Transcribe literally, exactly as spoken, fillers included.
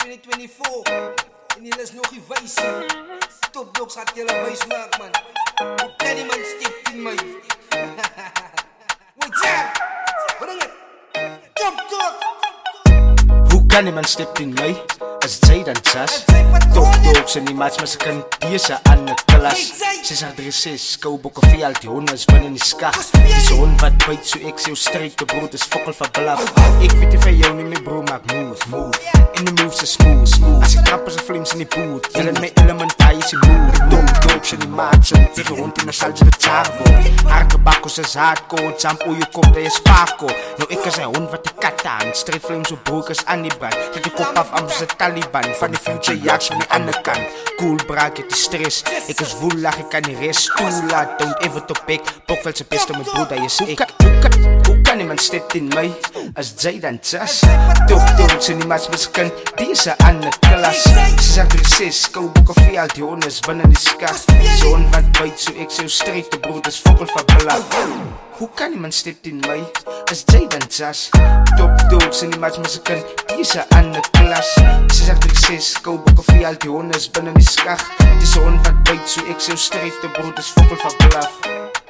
twenty twenty-four. En hier is nog die wijze. Top dogs gaat jullie wijs maken, man. Hoe kan die man stipt in mij? Wait, ja! Bring het! Top dog! Hoe kan iemand stipt in mij? As jy dan sas Top dogs en die maats, maar sy kan deze aan die klas. Sy is adreses, skouboek of veel, die honde is binnen die skag. Die zon wat buit, so ek sê jou strijd, die brood is fokkel van blaf. Ek weet nie van jou nie, my bro, maak move, move. En die moves is smooth, smooth. As ek trap as die flames in die boot, jylle in my element, hy is die mood. Top dogs en die maats, en tegen rond in die salje de tarvo. Harke bakkos is hardcore, jump oe je kop, die is pako. Nou ek is een hond wat die kat aan, strijd flames op broek is aan die brand. Zet die kop af, am sy Taliban, van die future jaks van die ander kant. Cool braak, het die stress, ek is woelig, ek kan die rest toelaat. Don't ever to pick, Pokveld sy beste, my broeder is ek. Hoe kan, hoe kan iemand stept in my, as jy dan sas? Top dogs en die maats miskin, deze aan die klas. Sy is adreses, skouboek of veel, die honde is binnen die skag. Zon wat buit, so ek sê jou strijd, die brood is fokkel van blaf. Hoe kan iemand stept in my, as jy dan sas? Top dogs en die maats miskin, deze aan die klas. Sy is adreses, skouboek of veel, die honde is binnen die skag. Die zon wat buit, so ek sê jou strijd, die brood is fokkel van blaf.